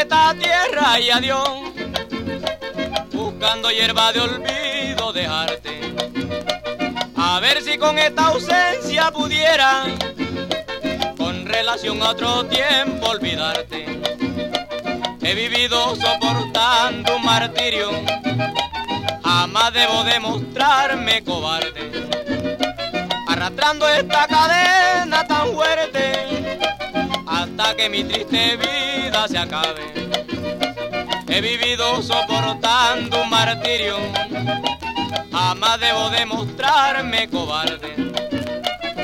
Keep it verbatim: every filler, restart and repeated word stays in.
esta tierra y adiós, buscando hierba de olvido dejarte. A ver si con esta ausencia pudiera, con relación a otro tiempo, olvidarte. He vivido soportando un martirio, jamás debo demostrarme cobarde. Arrastrando esta cadena tan fuerte, hasta que mi triste vida se acabe. He vivido soportando un martirio, jamás debo demostrarme cobarde.